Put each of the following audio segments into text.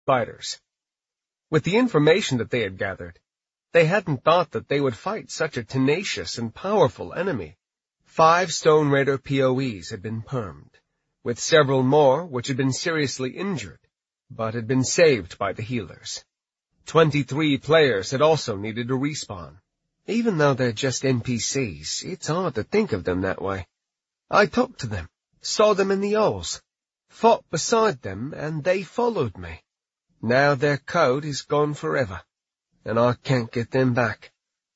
fighters. With the information that they had gathered, they hadn't thought that they would fight such a tenacious and powerful enemy. 5 Stone Raider POEs had been permed, with several more which had been seriously injured, but had been saved by the healers. 23 players had also needed to respawn. Even though they're just NPCs, it's hard to think of them that way. I talked to them, saw them in the Ols, fought beside them, and they followed me. Now their code is gone forever, and I can't get them back.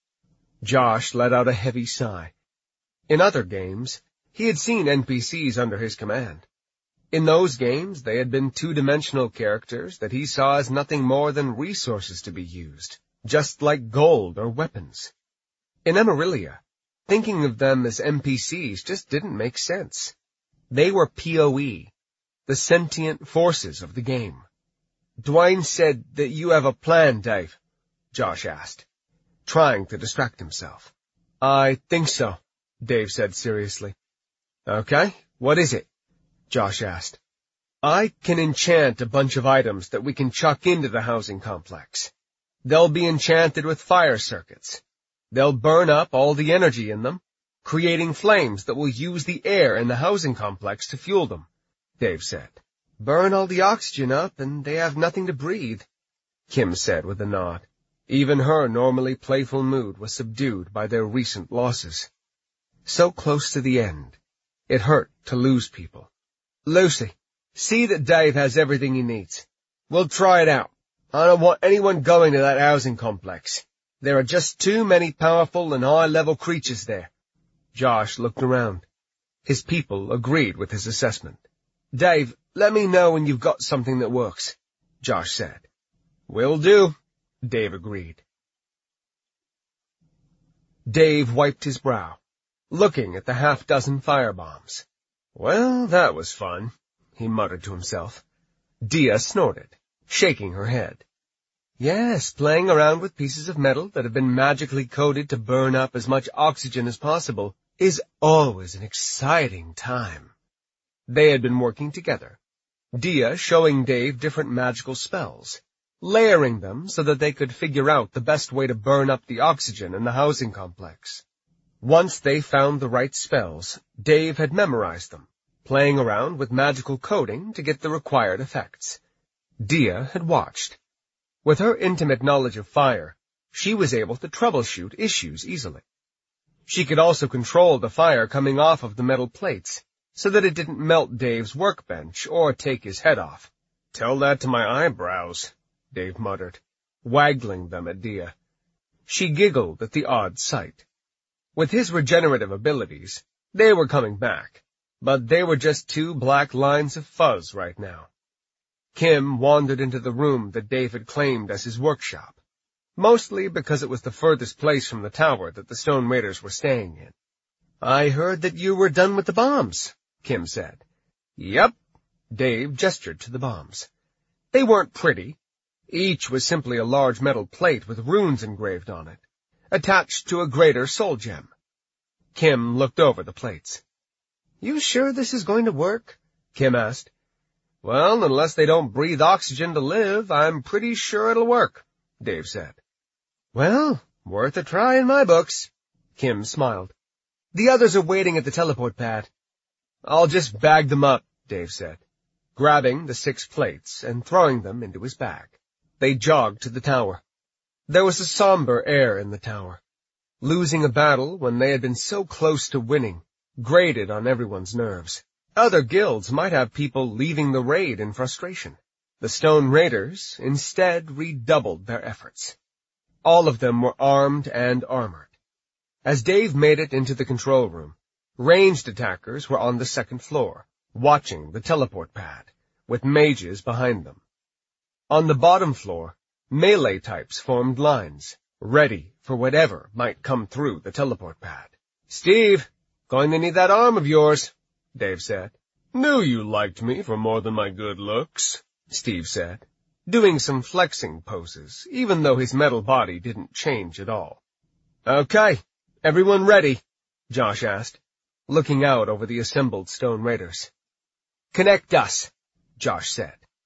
Josh let out a heavy sigh. In other games, he had seen NPCs under his command. In those games, they had been 2-dimensional characters that he saw as nothing more than resources to be used, just like gold or weapons. In Emerilla, thinking of them as NPCs just didn't make sense. They were POE, the sentient forces of the game. Dwayne said that you have a plan, Dave, Josh asked, trying to distract himself. I think so, Dave said seriously. Okay, what is it? Josh asked. I can enchant a bunch of items that we can chuck into the housing complex. They'll be enchanted with fire circuits. They'll burn up all the energy in them, creating flames that will use the air in the housing complex to fuel them, Dave said. Burn all the oxygen up and they have nothing to breathe, Kim said with a nod. Even her normally playful mood was subdued by their recent losses. So close to the end, it hurt to lose people. Lucy, see that Dave has everything he needs. We'll try it out. I don't want anyone going to that housing complex. There are just too many powerful and high-level creatures there. Josh looked around. His people agreed with his assessment. Dave, let me know when you've got something that works, Josh said. Will do, Dave agreed. Dave wiped his brow, looking at the half-dozen firebombs. Well, that was fun, he muttered to himself. Dia snorted, shaking her head. Yes, playing around with pieces of metal that have been magically coated to burn up as much oxygen as possible is always an exciting time. They had been working together, Dia showing Dave different magical spells, layering them so that they could figure out the best way to burn up the oxygen in the housing complex. Once they found the right spells, Dave had memorized them, playing around with magical coding to get the required effects. Dia had watched. With her intimate knowledge of fire, she was able to troubleshoot issues easily. She could also control the fire coming off of the metal plates, so that it didn't melt Dave's workbench or take his head off. Tell that to my eyebrows, Dave muttered, waggling them at Dia. She giggled at the odd sight. With his regenerative abilities, they were coming back, but they were just 2 black lines of fuzz right now. Kim wandered into the room that Dave had claimed as his workshop, mostly because it was the furthest place from the tower that the Stone Raiders were staying in. I heard that you were done with the bombs, Kim said. Yep, Dave gestured to the bombs. They weren't pretty. Each was simply a large metal plate with runes engraved on it, attached to a greater soul gem. Kim looked over the plates. You sure this is going to work? Kim asked. Well, unless they don't breathe oxygen to live, I'm pretty sure it'll work, Dave said. Well, worth a try in my books, Kim smiled. The others are waiting at the teleport pad. I'll just bag them up, Dave said, grabbing the 6 plates and throwing them into his bag. They jogged to the tower. There was a somber air in the tower. Losing a battle when they had been so close to winning grated on everyone's nerves. Other guilds might have people leaving the raid in frustration. The Stone Raiders instead redoubled their efforts. All of them were armed and armored. As Dave made it into the control room, ranged attackers were on the 2nd floor, watching the teleport pad, with mages behind them. On the bottom floor, melee types formed lines, ready for whatever might come through the teleport pad. Steve, going to need that arm of yours, Dave said. Knew you liked me for more than my good looks, Steve said, doing some flexing poses, even though his metal body didn't change at all. Okay, everyone ready? Josh asked, looking out over the assembled Stone Raiders. Connect us, Josh said.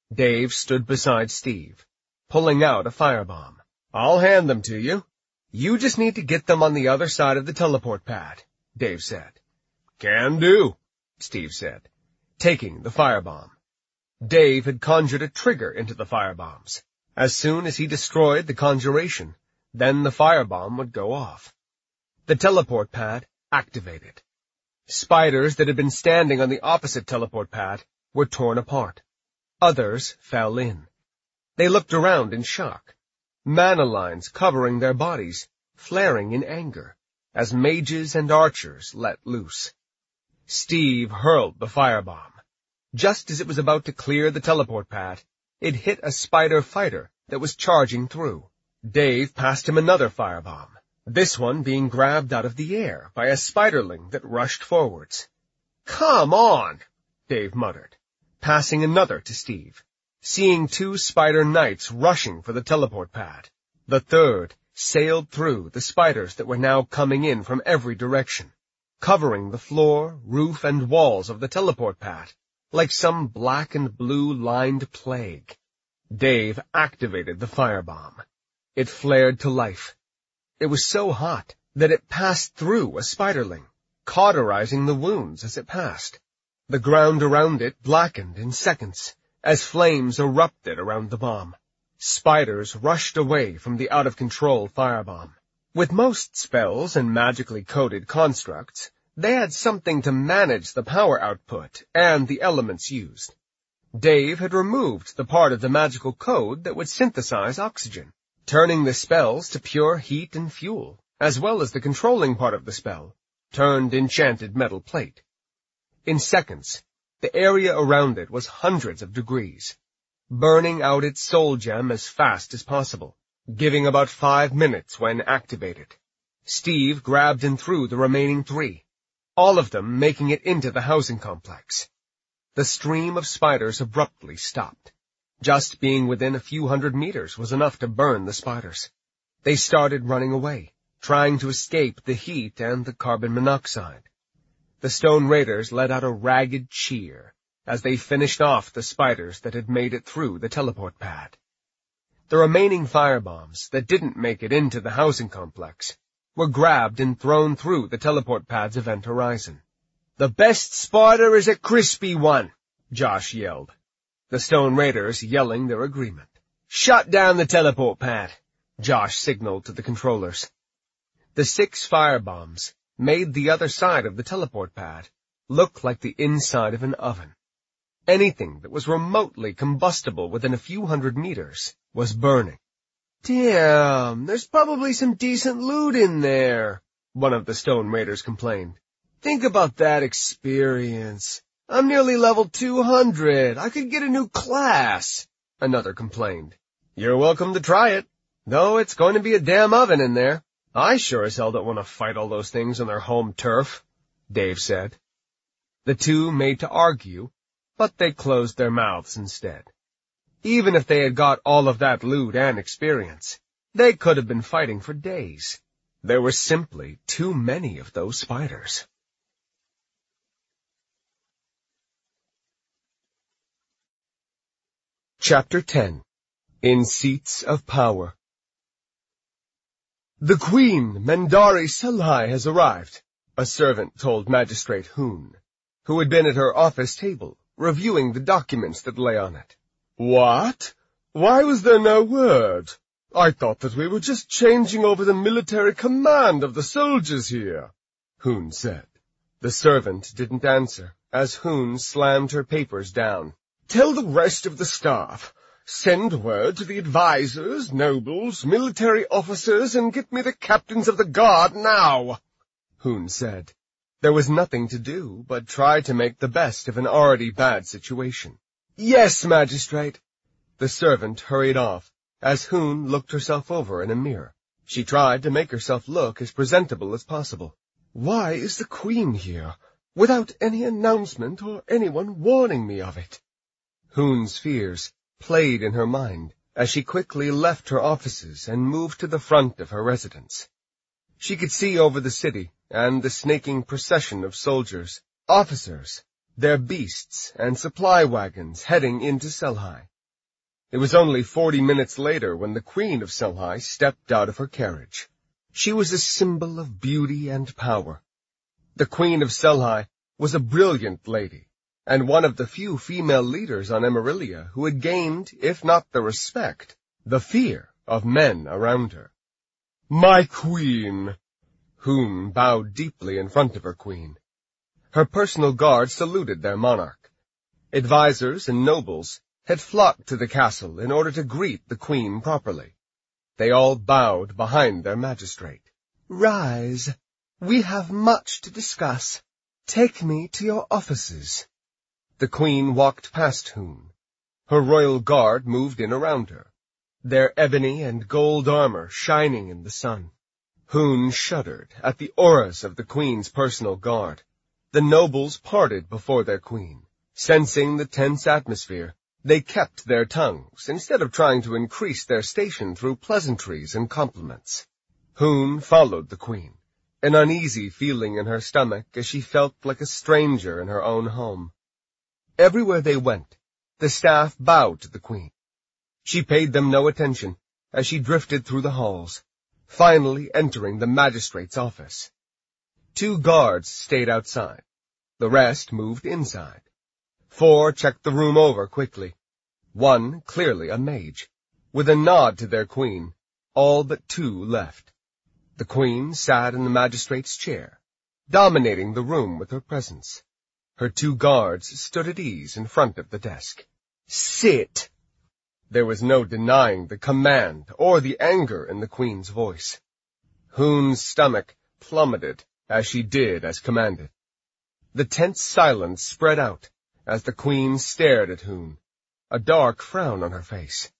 Dave stood beside Steve, pulling out a firebomb. "I'll hand them to you. You just need to get them on the other side of the teleport pad," Dave said. "Can do," Steve said, taking the firebomb. Dave had conjured a trigger into the firebombs. As soon as he destroyed the conjuration, then the firebomb would go off. The teleport pad activated. Spiders that had been standing on the opposite teleport pad were torn apart. Others fell in. They looked around in shock, mana lines covering their bodies, flaring in anger, as mages and archers let loose. Steve hurled the firebomb. Just as it was about to clear the teleport pad, it hit a spider fighter that was charging through. Dave passed him another firebomb, this one being grabbed out of the air by a spiderling that rushed forwards. "Come on," Dave muttered, passing another to Steve, seeing two spider knights rushing for the teleport pad. The third sailed through the spiders that were now coming in from every direction, covering the floor, roof, and walls of the teleport pad like some black and blue-lined plague. Dave activated the firebomb. It flared to life. It was so hot that it passed through a spiderling, cauterizing the wounds as it passed. The ground around it blackened in seconds as flames erupted around the bomb. Spiders rushed away from the out-of-control firebomb. With most spells and magically coded constructs, they had something to manage the power output and the elements used. Dave had removed the part of the magical code that would synthesize oxygen, turning the spells to pure heat and fuel, as well as the controlling part of the spell, turned enchanted metal plate. In seconds, the area around it was hundreds of degrees, burning out its soul gem as fast as possible, giving about 5 minutes when activated. Steve grabbed and threw the remaining 3, all of them making it into the housing complex. The stream of spiders abruptly stopped. Just being within a few hundred meters was enough to burn the spiders. They started running away, trying to escape the heat and the carbon monoxide. The Stone Raiders let out a ragged cheer as they finished off the spiders that had made it through the teleport pad. The remaining firebombs that didn't make it into the housing complex were grabbed and thrown through the teleport pad's event horizon. "The best spider is a crispy one," Josh yelled, the Stone Raiders yelling their agreement. "Shut down the teleport pad," Josh signaled to the controllers. The 6 firebombs made the other side of the teleport pad look like the inside of an oven. Anything that was remotely combustible within a few hundred meters was burning. "Damn, there's probably some decent loot in there," one of the Stone Raiders complained. "Think about that experience. I'm nearly level 200. I could get a new class," another complained. "You're welcome to try it, though it's going to be a damn oven in there. I sure as hell don't want to fight all those things on their home turf," Dave said. The two made to argue, but they closed their mouths instead. Even if they had got all of that loot and experience, they could have been fighting for days. There were simply too many of those spiders. Chapter 10. In Seats of Power. "The Queen, Mendari Selhai, has arrived," a servant told Magistrate Hoon, who had been at her office table, reviewing the documents that lay on it. "What? Why was there no word? I thought that we were just changing over the military command of the soldiers here," Hoon said. The servant didn't answer, as Hoon slammed her papers down. "Tell the rest of the staff. Send word to the advisors, nobles, military officers, and get me the captains of the guard now," Hoon said. There was nothing to do but try to make the best of an already bad situation. "Yes, Magistrate." The servant hurried off, as Hoon looked herself over in a mirror. She tried to make herself look as presentable as possible. Why is the Queen here, without any announcement or anyone warning me of it? Hoon's fears played in her mind as she quickly left her offices and moved to the front of her residence. She could see over the city and the snaking procession of soldiers, officers, their beasts, and supply wagons heading into Selhai. It was only 40 minutes later when the Queen of Selhai stepped out of her carriage. She was a symbol of beauty and power. The Queen of Selhai was a brilliant lady, and one of the few female leaders on Emerilla who had gained, if not the respect, the fear of men around her. "My queen!" Hoon bowed deeply in front of her queen. Her personal guard saluted their monarch. Advisors and nobles had flocked to the castle in order to greet the queen properly. They all bowed behind their magistrate. "Rise. We have much to discuss. Take me to your offices." The queen walked past Hoon. Her royal guard moved in around her, their ebony and gold armor shining in the sun. Hoon shuddered at the auras of the queen's personal guard. The nobles parted before their queen. Sensing the tense atmosphere, they kept their tongues instead of trying to increase their station through pleasantries and compliments. Hoon followed the queen, an uneasy feeling in her stomach as she felt like a stranger in her own home. Everywhere they went, the staff bowed to the queen. She paid them no attention as she drifted through the halls, finally entering the magistrate's office. 2 guards stayed outside. The rest moved inside. 4 checked the room over quickly. 1, clearly a mage. With a nod to their queen, all but 2 left. The queen sat in the magistrate's chair, dominating the room with her presence. Her 2 guards stood at ease in front of the desk. "Sit!" There was no denying the command or the anger in the queen's voice. Hoon's stomach plummeted as she did as commanded. The tense silence spread out as the queen stared at Hoon, a dark frown on her face.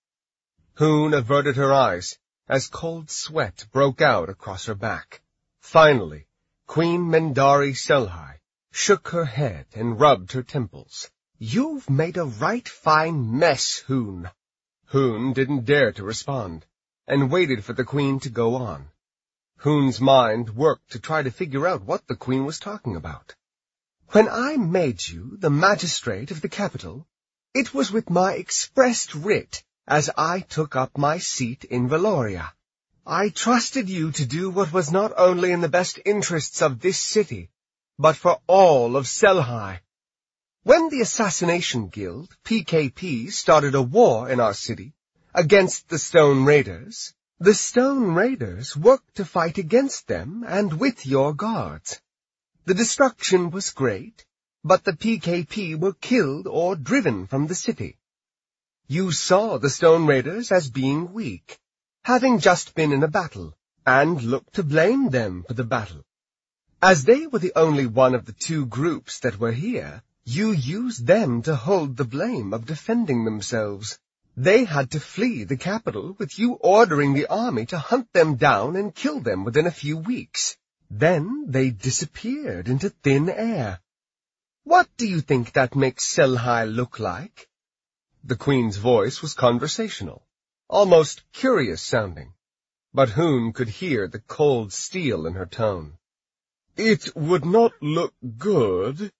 Hoon averted her eyes as cold sweat broke out across her back. Finally, Queen Mendari Selhai shook her head and rubbed her temples. "You've made a right fine mess, Hoon." Hoon didn't dare to respond, and waited for the queen to go on. Hoon's mind worked to try to figure out what the queen was talking about. "When I made you the magistrate of the capital, it was with my expressed writ as I took up my seat in Valoria. I trusted you to do what was not only in the best interests of this city, but for all of Selhai. When the Assassination Guild, PKP, started a war in our city against the Stone Raiders, the Stone Raiders worked to fight against them and with your guards. The destruction was great, but the PKP were killed or driven from the city. You saw the Stone Raiders as being weak, having just been in a battle, and looked to blame them for the battle. As they were the only one of the 2 groups that were here, you used them to hold the blame of defending themselves. They had to flee the capital with you ordering the army to hunt them down and kill them within a few weeks. Then they disappeared into thin air. What do you think that makes Selhai look like?" The queen's voice was conversational, almost curious-sounding, but Hoon could hear the cold steel in her tone. "It would not look good."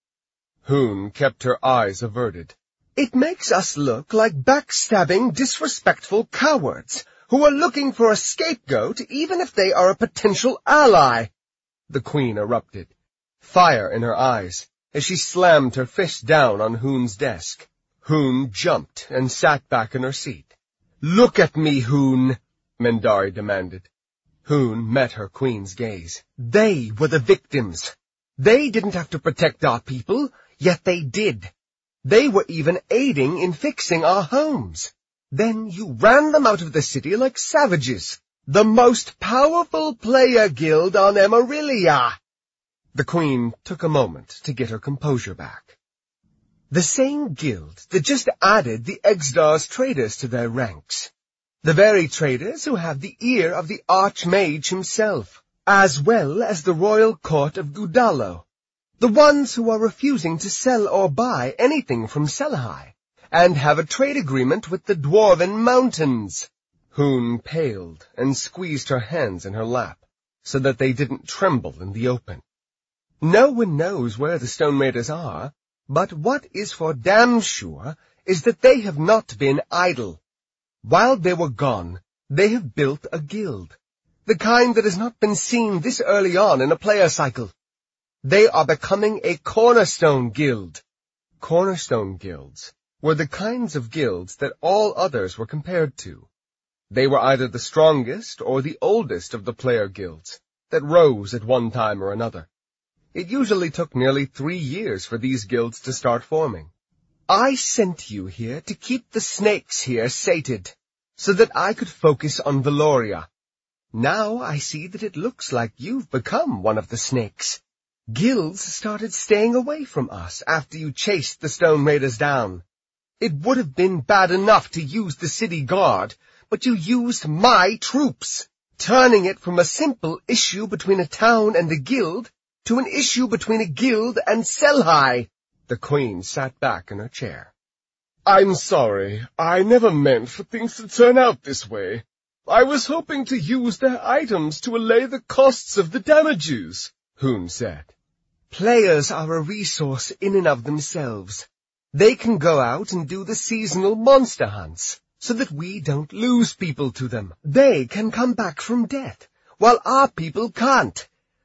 Hoon kept her eyes averted. "It makes us look like backstabbing, disrespectful cowards who are looking for a scapegoat even if they are a potential ally," the queen erupted, fire in her eyes as she slammed her fist down on Hoon's desk. Hoon jumped and sat back in her seat. "Look at me, Hoon," Mendari demanded. Hoon met her queen's gaze. "They were the victims. They didn't have to protect our people, yet they did. They were even aiding in fixing our homes. Then you ran them out of the city like savages. The most powerful player guild on Emerilla." The queen took a moment to get her composure back. "The same guild that just added the Exdar's traders to their ranks. The very traders who have the ear of the Archmage himself, as well as the royal court of Gudalo. The ones who are refusing to sell or buy anything from Selhai, and have a trade agreement with the Dwarven Mountains." Hoon paled and squeezed her hands in her lap, so that they didn't tremble in the open. "No one knows where the Stone Raiders are, but what is for damn sure is that they have not been idle. While they were gone, they have built a guild, the kind that has not been seen this early on in a player cycle. They are becoming a cornerstone guild. Cornerstone guilds were the kinds of guilds that all others were compared to. They were either the strongest or the oldest of the player guilds that rose at one time or another. It usually took nearly 3 years for these guilds to start forming. I sent you here to keep the snakes here sated, so that I could focus on Valoria. Now I see that it looks like you've become one of the snakes. Guilds started staying away from us after you chased the Stone Raiders down. It would have been bad enough to use the city guard, but you used my troops, turning it from a simple issue between a town and a guild to an issue between a guild and Selhai. The Queen sat back in her chair. I'm sorry. I never meant for things to turn out this way. I was hoping to use their items to allay the costs of the damages, Hoon said. Players are a resource in and of themselves. They can go out and do the seasonal monster hunts, so that we don't lose people to them. They can come back from death, while our people can't.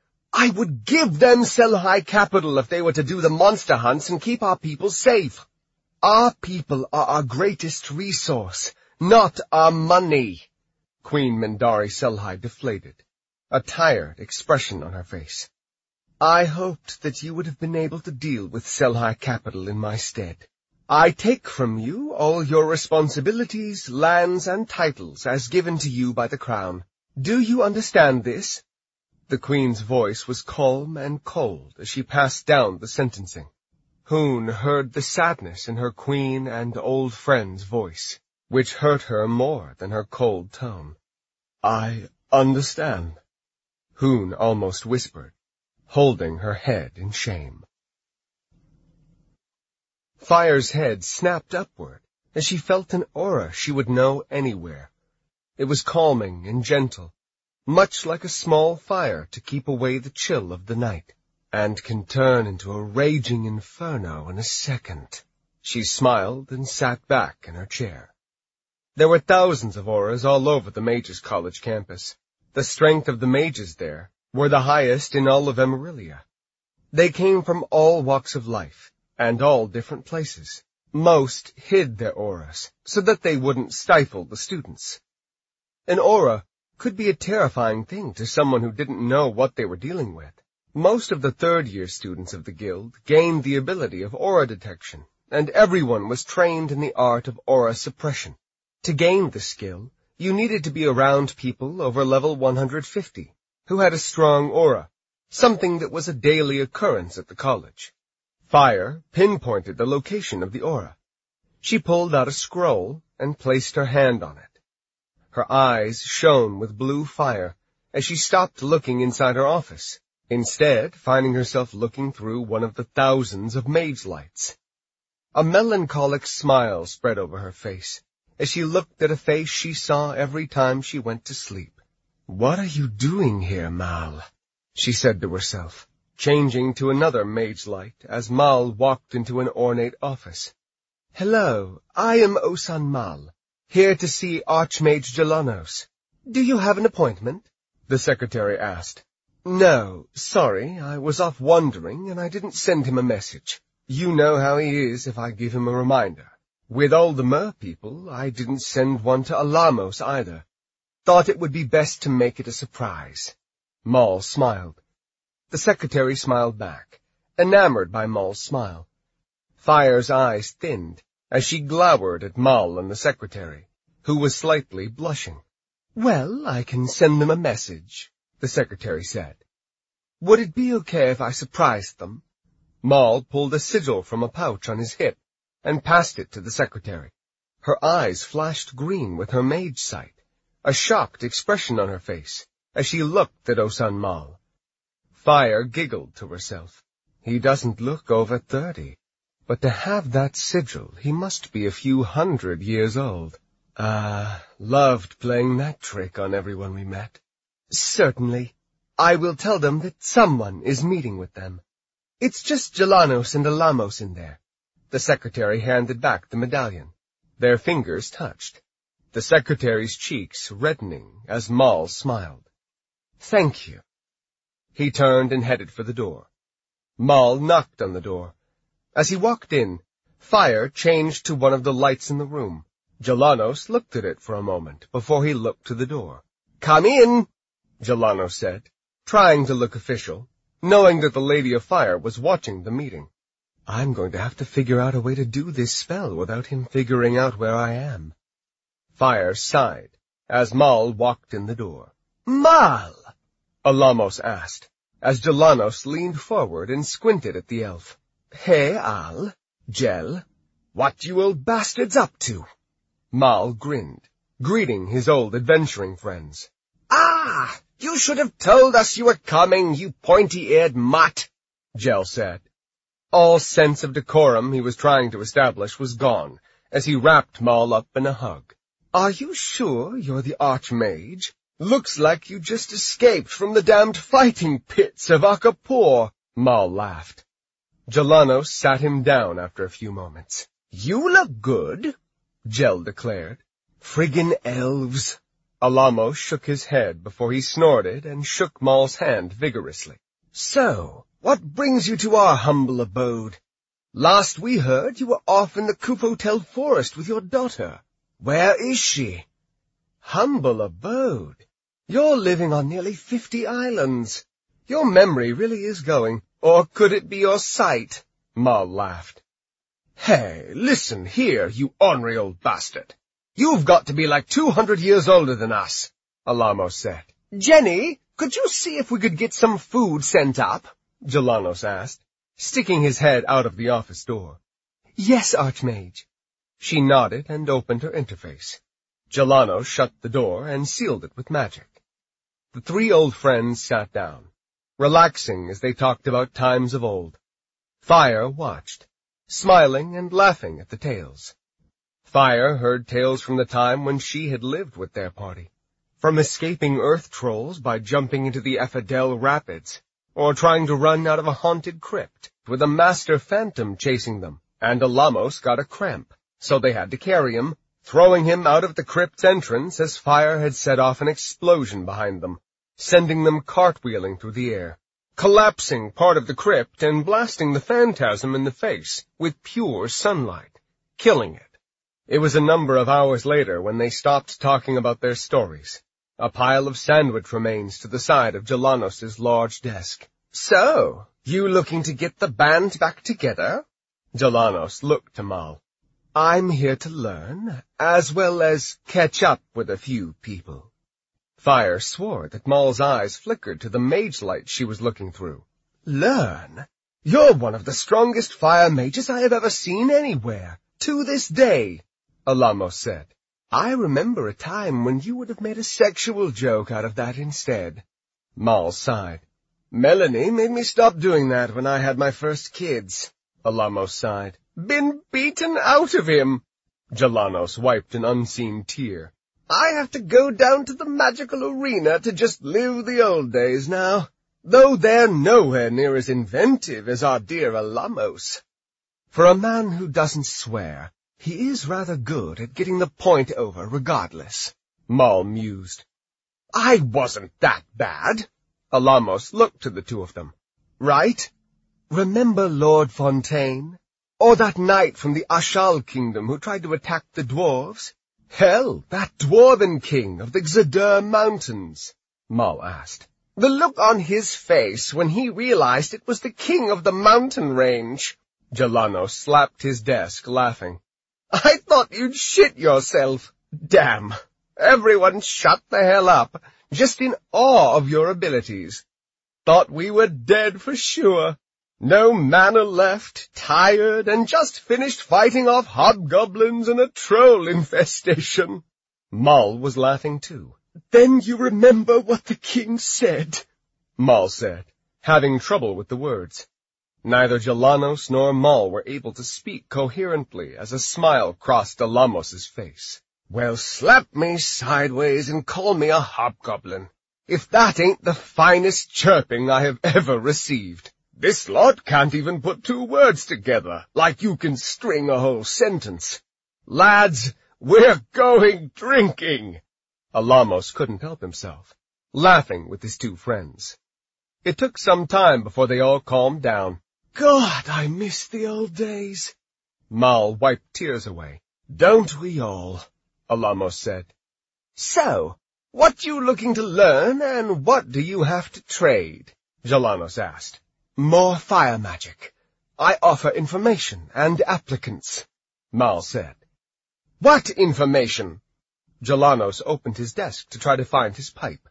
I would give them Selhai capital if they were to do the monster hunts and keep our people safe. Our people are our greatest resource, not our money. Queen Mendari Selhai deflated, a tired expression on her face. I hoped that you would have been able to deal with Selhai capital in my stead. I take from you all your responsibilities, lands, and titles as given to you by the crown. Do you understand this? The Queen's voice was calm and cold as she passed down the sentencing. Hoon heard the sadness in her queen and old friend's voice, which hurt her more than her cold tone. I understand, Hoon almost whispered, holding her head in shame. Fire's head snapped upward as she felt an aura she would know anywhere. It was calming and gentle, much like a small fire to keep away the chill of the night, and can turn into a raging inferno in a second. She smiled and sat back in her chair. There were thousands of auras all over the Mages College campus. The strength of the mages there were the highest in all of Emerillia. They came from all walks of life, and all different places. Most hid their auras, so that they wouldn't stifle the students. An aura could be a terrifying thing to someone who didn't know what they were dealing with. Most of the third-year students of the guild gained the ability of aura detection, and everyone was trained in the art of aura suppression. To gain the skill, you needed to be around people over level 150, who had a strong aura, something that was a daily occurrence at the college. Fire pinpointed the location of the aura. She pulled out a scroll and placed her hand on it. Her eyes shone with blue fire as she stopped looking inside her office, instead finding herself looking through one of the thousands of mage lights. A melancholic smile spread over her face as she looked at a face she saw every time she went to sleep. "What are you doing here, Mal?" she said to herself, changing to another mage light as Mal walked into an ornate office. "Hello, I am Osan Mal, here to see Archmage Jalanos. Do you have an appointment?" the secretary asked. "No, sorry, I was off wandering and I didn't send him a message. You know how he is if I give him a reminder. With all the mer people, I didn't send one to Alamos either. Thought it would be best to make it a surprise." Mal smiled. The secretary smiled back, enamored by Mal's smile. Fire's eyes thinned as she glowered at Mal and the secretary, who was slightly blushing. "Well, I can send them a message," the secretary said. "Would it be okay if I surprised them?" Mal pulled a sigil from a pouch on his hip and passed it to the secretary. Her eyes flashed green with her mage sight, a shocked expression on her face as she looked at Osan Mal. Fire giggled to herself. He doesn't look over 30, but to have that sigil, he must be a few 100 years old. Loved playing that trick on everyone we met. "Certainly. I will tell them that someone is meeting with them. It's just Jalanos and Alamos in there." The secretary handed back the medallion. Their fingers touched. the secretary's cheeks reddening as Moll smiled. "Thank you." He turned and headed for the door. Moll knocked on the door. As he walked in, fire changed to one of the lights in the room. Gelanos looked at it for a moment before he looked to the door. "Come in," Gelanos said, trying to look official, knowing that the Lady of Fire was watching the meeting. "I'm going to have to figure out a way to do this spell without him figuring out where I am." Fire sighed as Moll walked in the door. "Moll?" Alamos asked, as Gelanos leaned forward and squinted at the elf. "Hey, Al, Gel, what you old bastards up to?" Moll grinned, greeting his old adventuring friends. "Ah, you should have told us you were coming, you pointy-eared mutt," Gel said. All sense of decorum he was trying to establish was gone, as he wrapped Moll up in a hug. "Are you sure you're the Archmage? Looks like you just escaped from the damned fighting pits of Akapor," Moll laughed. Gelanos sat him down after a few moments. "You look good," Gel declared. "Friggin' elves." Alamos shook his head before he snorted and shook Moll's hand vigorously. "So, what brings you to our humble abode? Last we heard, you were off in the Kupotel forest with your daughter. Where is she?" "Humble abode? You're living on nearly 50 islands. Your memory really is going. Or could it be your sight?" Moll laughed. "Hey, listen here, you ornery old bastard. You've got to be like 200 years older than us," Alamos said. "Jenny, could you see if we could get some food sent up?" Gelanos asked, sticking his head out of the office door. "Yes, Archmage." She nodded and opened her interface. Gelanos shut the door and sealed it with magic. The three old friends sat down, relaxing as they talked about times of old. Fire watched, smiling and laughing at the tales. Fire heard tales from the time when she had lived with their party, from escaping earth trolls by jumping into the Ephadel Rapids, or trying to run out of a haunted crypt with a master phantom chasing them, and Alamos got a cramp, so they had to carry him, throwing him out of the crypt's entrance as fire had set off an explosion behind them, sending them cartwheeling through the air, collapsing part of the crypt and blasting the phantasm in the face with pure sunlight, killing it. It was a number of hours later when they stopped talking about their stories, a pile of sandwich remains to the side of Gelanos' large desk. "So, you looking to get the band back together?" Gelanos looked to Moll. "I'm here to learn, as well as catch up with a few people." Fire swore that Moll's eyes flickered to the mage light she was looking through. "Learn? You're one of the strongest fire mages I have ever seen anywhere, to this day," Alamos said. "I remember a time when you would have made a sexual joke out of that instead." Moll sighed. "Melanie made me stop doing that when I had my first kids," Alamos sighed. "Been beaten out of him." Gelanos wiped an unseen tear. "I have to go down to the magical arena to just live the old days now, though they're nowhere near as inventive as our dear Alamos." "For a man who doesn't swear, he is rather good at getting the point over regardless," Moll mused. "I wasn't that bad." Alamos looked to the two of them. "Right? Remember Lord Fontaine? Or that knight from the Ashal kingdom who tried to attack the dwarves? Hell, that dwarven king of the Xadur Mountains," Moll asked. "The look on his face when he realized it was the king of the mountain range." Gelanos slapped his desk, laughing. "I thought you'd shit yourself. Damn. Everyone shut the hell up, just in awe of your abilities. Thought we were dead for sure. No mana left, tired, and just finished fighting off hobgoblins and a troll infestation." Moll was laughing too. "Then you remember what the king said," Moll said, having trouble with the words. Neither Gelanos nor Moll were able to speak coherently as a smile crossed Alamos's face. "Well, slap me sideways and call me a hobgoblin, if that ain't the finest chirping I have ever received. This lot can't even put two words together, like you can string a whole sentence. Lads, We're going drinking! Alamos couldn't help himself, laughing with his two friends. It took some time before they all calmed down. God, I miss the old days. Mal wiped tears away. Don't we all? Alamos said. So, what you looking to learn, and what do you have to trade? Jalanos asked. More fire magic. I offer information and applicants, Mal said. What information? Jalanos opened his desk to try to find his pipe.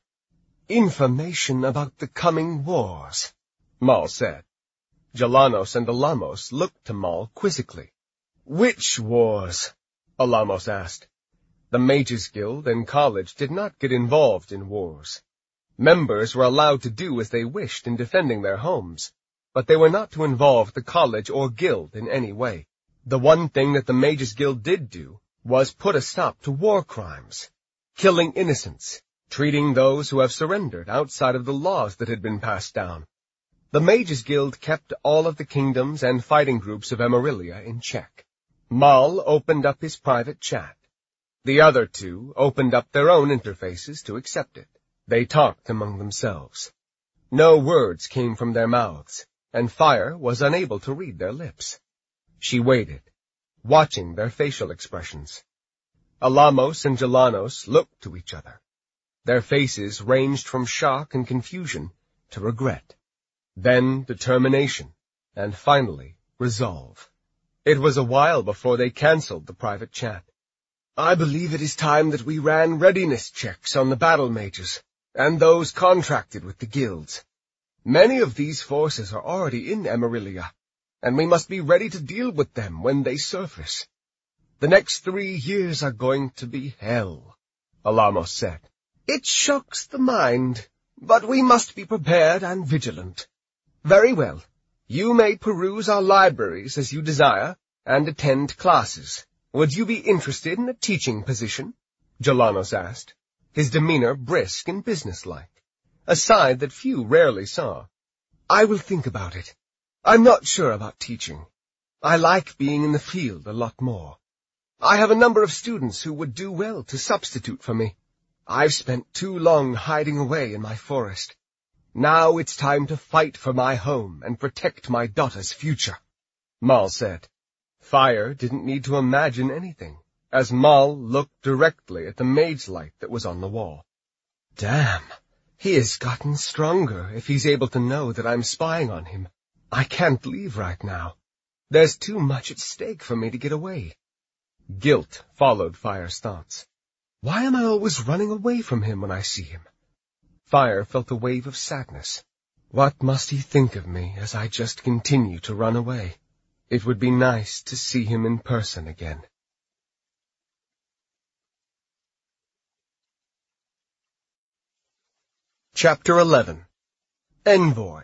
Information about the coming wars, Mal said. Jalanos and Alamos looked to Mal quizzically. Which wars? Alamos asked. The Mages Guild and college did not get involved in wars. Members were allowed to do as they wished in defending their homes, but they were not to involve the college or guild in any way. The one thing that the Mages Guild did do was put a stop to war crimes, killing innocents, treating those who have surrendered outside of the laws that had been passed down. The Mages Guild kept all of the kingdoms and fighting groups of Emerilla in check. Mal opened up his private chat. The other two opened up their own interfaces to accept it. They talked among themselves. No words came from their mouths, and Fire was unable to read their lips. She waited, watching their facial expressions. Alamos and Jalanos looked to each other. Their faces ranged from shock and confusion to regret, then determination, and finally resolve. It was a while before they canceled the private chat. I believe it is time that we ran readiness checks on the battle mages, and those contracted with the guilds. Many of these forces are already in Emerilla, and we must be ready to deal with them when they surface. The next 3 years are going to be hell, Alamos said. It shocks the mind, but we must be prepared and vigilant. Very well. You may peruse our libraries as you desire, and attend classes. Would you be interested in a teaching position? Jalanos asked, his demeanor brisk and businesslike, a side that few rarely saw. I will think about it. I'm not sure about teaching. I like being in the field a lot more. I have a number of students who would do well to substitute for me. I've spent too long hiding away in my forest. Now it's time to fight for my home and protect my daughter's future, Mal said. Fire didn't need to imagine anything, as Mal looked directly at the mage light that was on the wall. Damn, he has gotten stronger if he's able to know that I'm spying on him. I can't leave right now. There's too much at stake for me to get away. Guilt followed Fire's thoughts. Why am I always running away from him when I see him? Fire felt a wave of sadness. What must he think of me as I just continue to run away? It would be nice to see him in person again. Chapter 11. Envoy.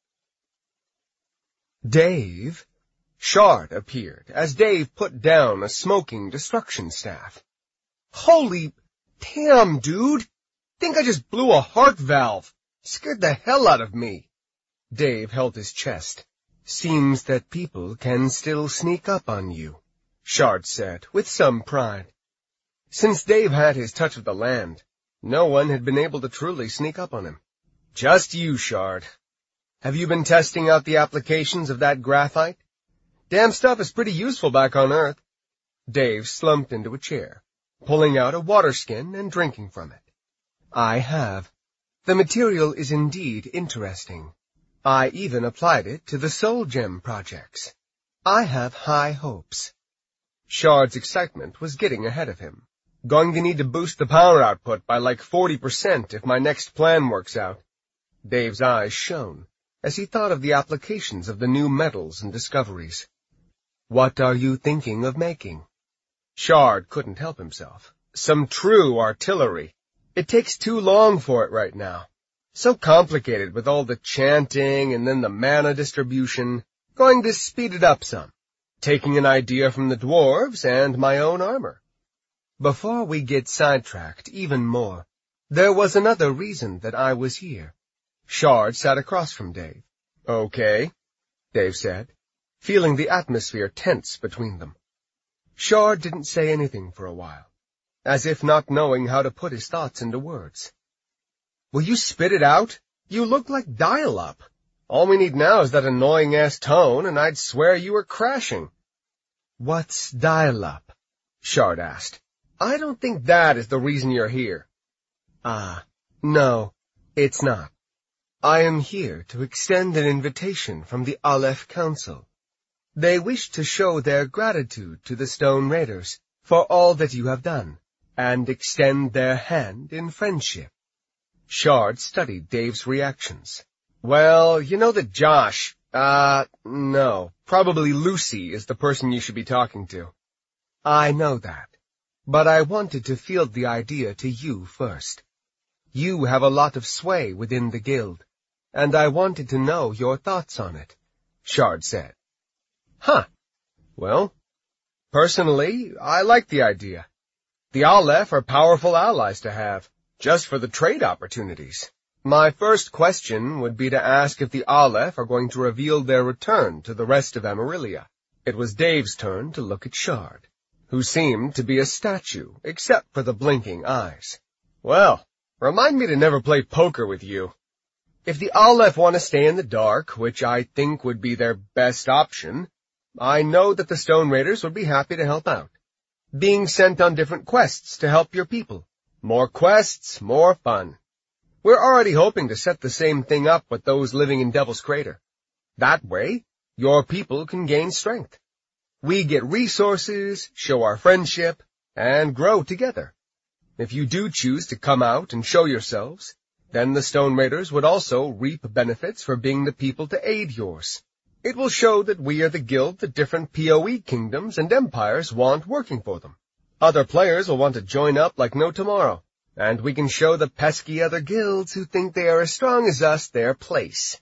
Dave? Shard appeared as Dave put down a smoking destruction staff. Holy damn, dude! Think I just blew a heart valve. Scared the hell out of me. Dave held his chest. Seems that people can still sneak up on you, Shard said, with some pride. Since Dave had his touch of the land, no one had been able to truly sneak up on him. Just you, Shard. Have you been testing out the applications of that graphite? Damn stuff is pretty useful back on Earth. Dave slumped into a chair, pulling out a water skin and drinking from it. I have. The material is indeed interesting. I even applied it to the Soul Gem projects. I have high hopes. Shard's excitement was getting ahead of him. Going to need to boost the power output by like 40% if my next plan works out. Dave's eyes shone as he thought of the applications of the new metals and discoveries. What are you thinking of making? Shard couldn't help himself. Some true artillery. It takes too long for it right now. So complicated with all the chanting and then the mana distribution. Going to speed it up some. Taking an idea from the dwarves and my own armor. Before we get sidetracked even more, there was another reason that I was here. Shard sat across from Dave. Okay, Dave said, feeling the atmosphere tense between them. Shard didn't say anything for a while, as if not knowing how to put his thoughts into words. Will you spit it out? You look like dial-up. All we need now is that annoying-ass tone, and I'd swear you were crashing. What's dial-up? Shard asked. I don't think that is the reason you're here. No, it's not. I am here to extend an invitation from the Aleph Council. They wish to show their gratitude to the Stone Raiders for all that you have done, and extend their hand in friendship. Shard studied Dave's reactions. Well, you know that Josh, no, probably Lucy is the person you should be talking to. I know that, but I wanted to field the idea to you first. You have a lot of sway within the guild, and I wanted to know your thoughts on it, Shard said. Huh. Well, personally, I like the idea. The Aleph are powerful allies to have, just for the trade opportunities. My first question would be to ask if the Aleph are going to reveal their return to the rest of Amarillia. It was Dave's turn to look at Shard, who seemed to be a statue, except for the blinking eyes. Well, remind me to never play poker with you. If the Aleph want to stay in the dark, which I think would be their best option, I know that the Stone Raiders would be happy to help out. Being sent on different quests to help your people. More quests, more fun. We're already hoping to set the same thing up with those living in Devil's Crater. That way, your people can gain strength. We get resources, show our friendship, and grow together. If you do choose to come out and show yourselves, then the Stone Raiders would also reap benefits for being the people to aid yours. It will show that we are the guild that different PoE kingdoms and empires want working for them. Other players will want to join up like no tomorrow, and we can show the pesky other guilds who think they are as strong as us their place.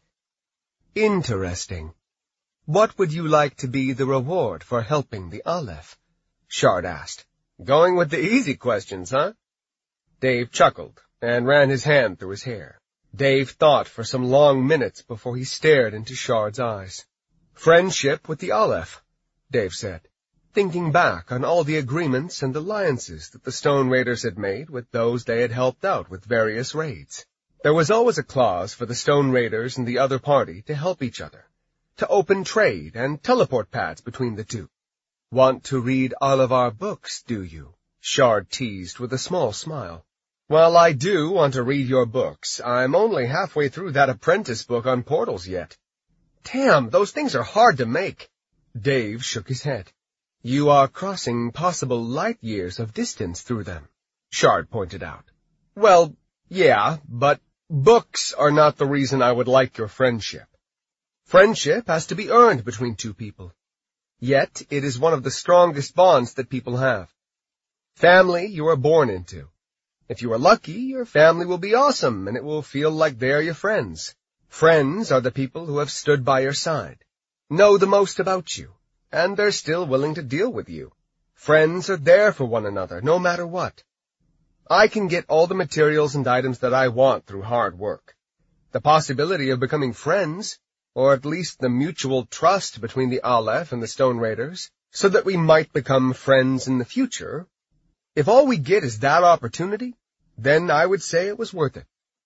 Interesting. What would you like to be the reward for helping the Aleph? Shard asked. Going with the easy questions, huh? Dave chuckled and ran his hand through his hair. Dave thought for some long minutes before he stared into Shard's eyes. Friendship with the Aleph, Dave said, thinking back on all the agreements and alliances that the Stone Raiders had made with those they had helped out with various raids. There was always a clause for the Stone Raiders and the other party to help each other, to open trade and teleport pads between the two. Want to read all of our books, do you? Shard teased with a small smile. Well, I do want to read your books. I'm only halfway through that apprentice book on portals yet. Damn, those things are hard to make. Dave shook his head. You are crossing possible light years of distance through them, Shard pointed out. Well, yeah, but books are not the reason I would like your friendship. Friendship has to be earned between two people. Yet it is one of the strongest bonds that people have. Family you are born into. If you are lucky, your family will be awesome, and it will feel like they are your friends. Friends are the people who have stood by your side, know the most about you, and they're still willing to deal with you. Friends are there for one another, no matter what. I can get all the materials and items that I want through hard work. The possibility of becoming friends, or at least the mutual trust between the Aleph and the Stone Raiders, so that we might become friends in the future, if all we get is that opportunity, then I would say it was worth it.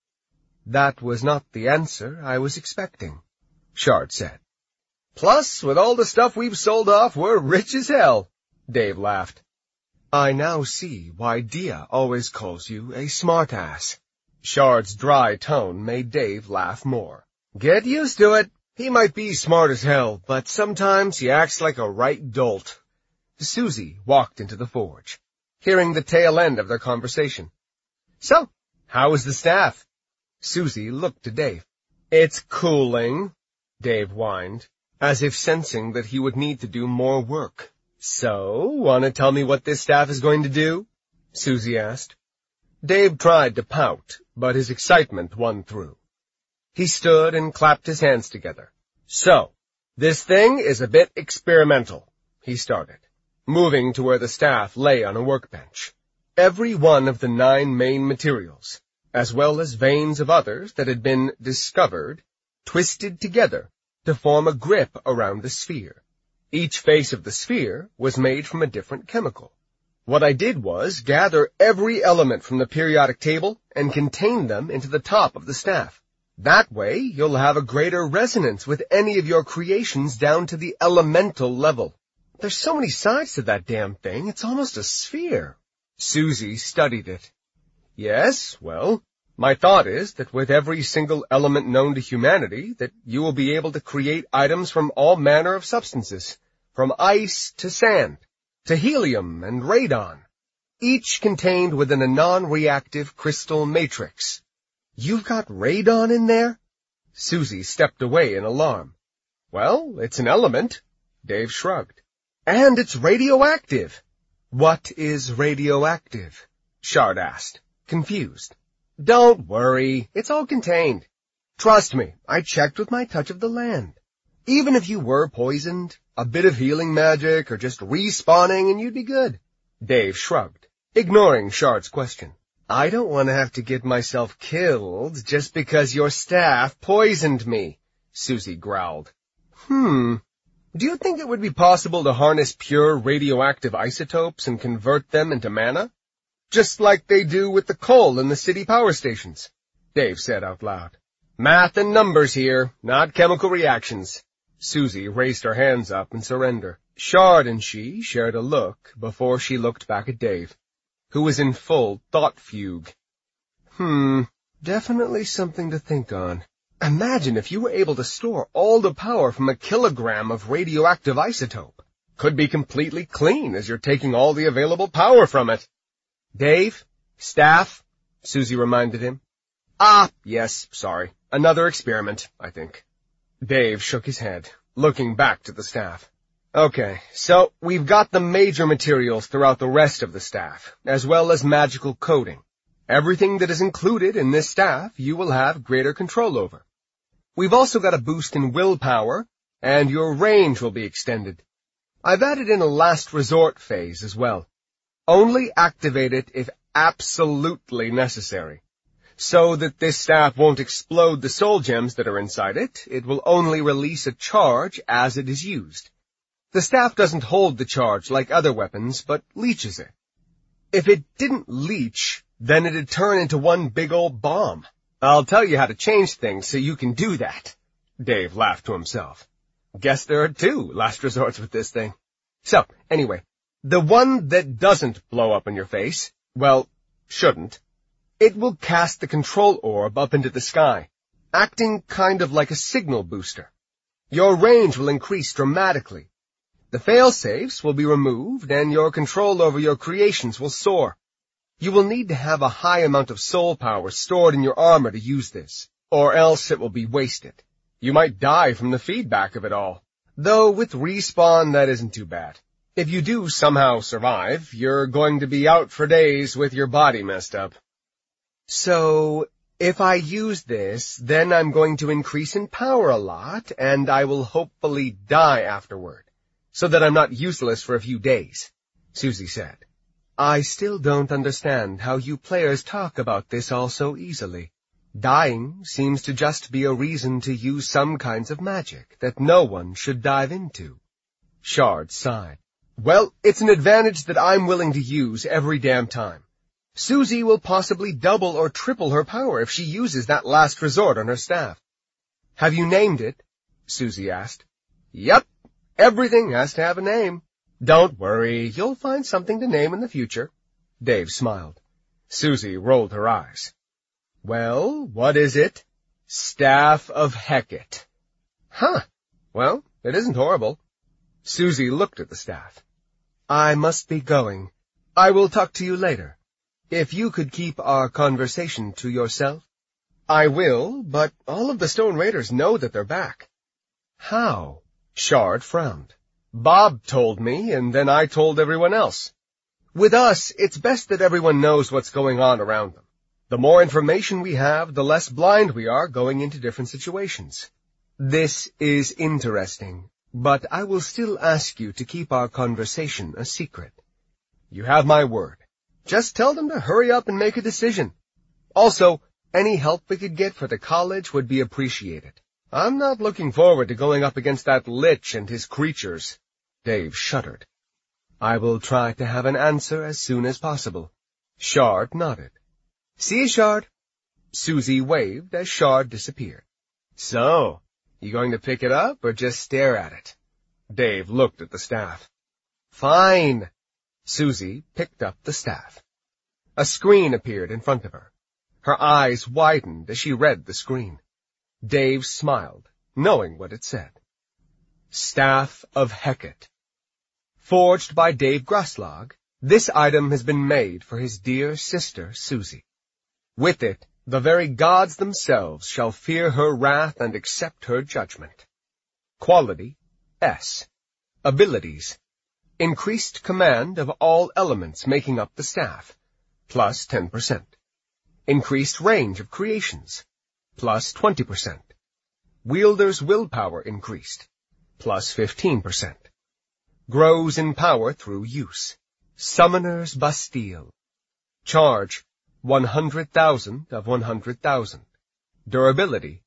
That was not the answer I was expecting, Shard said. Plus, with all the stuff we've sold off, we're rich as hell, Dave laughed. I now see why Dia always calls you a smartass. Shard's dry tone made Dave laugh more. Get used to it. He might be smart as hell, but sometimes he acts like a right dolt. Susie walked into the forge, hearing the tail end of their conversation. So, how is the staff? Susie looked to Dave. It's cooling, Dave whined, as if sensing that he would need to do more work. So, want to tell me what this staff is going to do? Susie asked. Dave tried to pout, but his excitement won through. He stood and clapped his hands together. So, this thing is a bit experimental, he started, moving to where the staff lay on a workbench. Every one of the 9 main materials, as well as veins of others that had been discovered, twisted together to form a grip around the sphere. Each face of the sphere was made from a different chemical. What I did was gather every element from the periodic table and contain them into the top of the staff. That way, you'll have a greater resonance with any of your creations down to the elemental level. There's so many sides to that damn thing, it's almost a sphere. Susie studied it. Yes, well, my thought is that with every single element known to humanity, that you will be able to create items from all manner of substances, from ice to sand, to helium and radon, each contained within a non-reactive crystal matrix. You've got radon in there? Susie stepped away in alarm. Well, it's an element, Dave shrugged. And it's radioactive. What is radioactive? Shard asked, confused. Don't worry, it's all contained. Trust me, I checked with my touch of the land. Even if you were poisoned, a bit of healing magic, or just respawning, and you'd be good. Dave shrugged, ignoring Shard's question. I don't want to have to get myself killed just because your staff poisoned me, Susie growled. Do you think it would be possible to harness pure radioactive isotopes and convert them into mana? Just like they do with the coal in the city power stations, Dave said out loud. Math and numbers here, not chemical reactions. Susie raised her hands up in surrender. Shard and she shared a look before she looked back at Dave, who was in full thought fugue. Definitely something to think on. Imagine if you were able to store all the power from a kilogram of radioactive isotope. Could be completely clean as you're taking all the available power from it. Dave? Staff? Susie reminded him. Yes, sorry. Another experiment, I think. Dave shook his head, looking back to the staff. Okay, so we've got the major materials throughout the rest of the staff, as well as magical coding. Everything that is included in this staff you will have greater control over. We've also got a boost in willpower, and your range will be extended. I've added in a last resort phase as well. Only activate it if absolutely necessary. So that this staff won't explode the soul gems that are inside it, it will only release a charge as it is used. The staff doesn't hold the charge like other weapons, but leeches it. If it didn't leech, then it'd turn into one big old bomb. I'll tell you how to change things so you can do that. Dave laughed to himself. Guess there are 2 last resorts with this thing. So, anyway, the one that doesn't blow up in your face, well, shouldn't, it will cast the control orb up into the sky, acting kind of like a signal booster. Your range will increase dramatically. The fail-safes will be removed, and your control over your creations will soar. You will need to have a high amount of soul power stored in your armor to use this, or else it will be wasted. You might die from the feedback of it all. Though with respawn, that isn't too bad. If you do somehow survive, you're going to be out for days with your body messed up. So, if I use this, then I'm going to increase in power a lot, and I will hopefully die afterward, so that I'm not useless for a few days, Susie said. I still don't understand how you players talk about this all so easily. Dying seems to just be a reason to use some kinds of magic that no one should dive into. Shard sighed. Well, it's an advantage that I'm willing to use every damn time. Susie will possibly double or triple her power if she uses that last resort on her staff. Have you named it? Susie asked. Yep, everything has to have a name. Don't worry, you'll find something to name in the future. Dave smiled. Susie rolled her eyes. Well, what is it? Staff of Hecate. Huh. Well, it isn't horrible. Susie looked at the staff. I must be going. I will talk to you later. If you could keep our conversation to yourself. I will, but all of the Stone Raiders know that they're back. How? Shard frowned. Bob told me, and then I told everyone else. With us, it's best that everyone knows what's going on around them. The more information we have, the less blind we are going into different situations. This is interesting, but I will still ask you to keep our conversation a secret. You have my word. Just tell them to hurry up and make a decision. Also, any help we could get for the college would be appreciated. I'm not looking forward to going up against that Lich and his creatures. Dave shuddered. I will try to have an answer as soon as possible. Shard nodded. See you, Shard. Susie waved as Shard disappeared. So, you going to pick it up or just stare at it? Dave looked at the staff. Fine. Susie picked up the staff. A screen appeared in front of her. Her eyes widened as she read the screen. Dave smiled, knowing what it said. Staff of Hecate. Forged by Dave Grosslag, this item has been made for his dear sister Susie. With it, the very gods themselves shall fear her wrath and accept her judgment. Quality, S. Abilities, increased command of all elements making up the staff, plus 10%. Increased range of creations, plus 20%. Wielder's willpower increased, plus 15%. Grows in power through use. Summoner's Bastille. Charge, 100,000 of 100,000. Durability,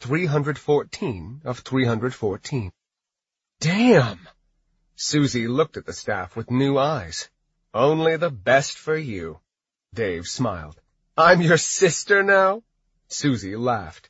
314 of 314. Damn! Susie looked at the staff with new eyes. Only the best for you. Dave smiled. I'm your sister now? Susie laughed.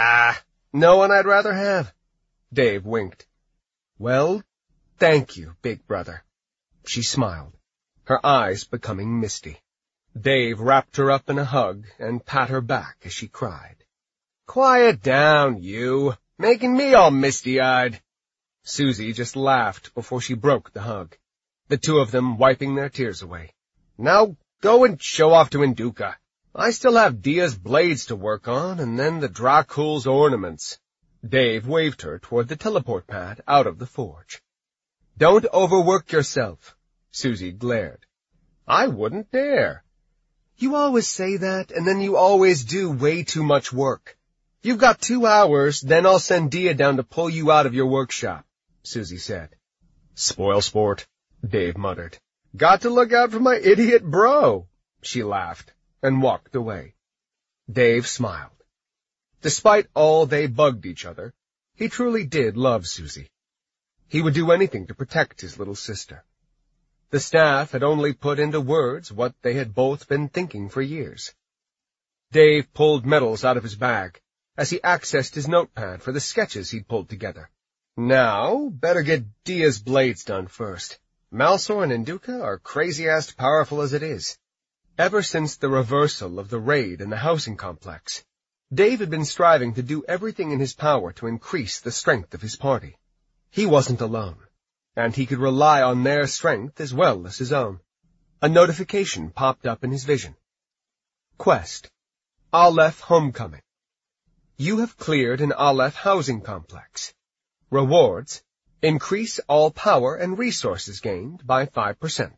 No one I'd rather have. Dave winked. Well, thank you, big brother. She smiled, her eyes becoming misty. Dave wrapped her up in a hug and pat her back as she cried. Quiet down, you. Making me all misty-eyed. Susie just laughed before she broke the hug, the two of them wiping their tears away. Now go and show off to Induka. I still have Dia's blades to work on, and then the Dracul's ornaments. Dave waved her toward the teleport pad out of the forge. Don't overwork yourself, Susie glared. I wouldn't dare. You always say that, and then you always do way too much work. You've got 2 hours, then I'll send Dia down to pull you out of your workshop, Susie said. Spoil sport, Dave muttered. Got to look out for my idiot bro, she laughed, and walked away. Dave smiled. Despite all they bugged each other, he truly did love Susie. He would do anything to protect his little sister. The staff had only put into words what they had both been thinking for years. Dave pulled medals out of his bag as he accessed his notepad for the sketches he'd pulled together. Now, better get Dia's blades done first. Malsor and Induka are crazy-ass powerful as it is. Ever since the reversal of the raid in the housing complex, Dave had been striving to do everything in his power to increase the strength of his party. He wasn't alone, and he could rely on their strength as well as his own. A notification popped up in his vision. Quest. Aleph Homecoming. You have cleared an Aleph housing complex. Rewards. Increase all power and resources gained by 5%.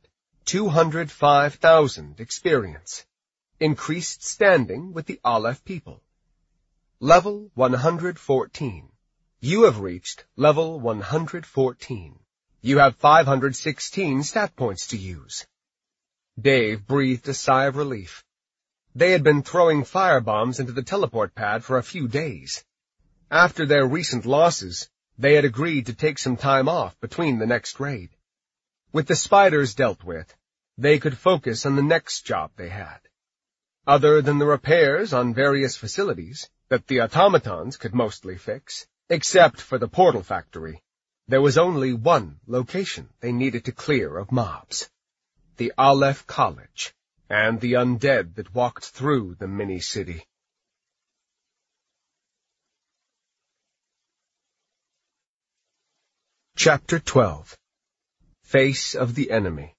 205,000 experience. Increased standing with the Aleph people. Level 114. You have reached level 114. You have 516 stat points to use. Dave breathed a sigh of relief. They had been throwing firebombs into the teleport pad for a few days. After their recent losses, they had agreed to take some time off between the next raid. With the spiders dealt with, they could focus on the next job they had. Other than the repairs on various facilities that the automatons could mostly fix, except for the portal factory, there was only one location they needed to clear of mobs. The Aleph College, and the undead that walked through the mini-city. Chapter 12. Face of the Enemy.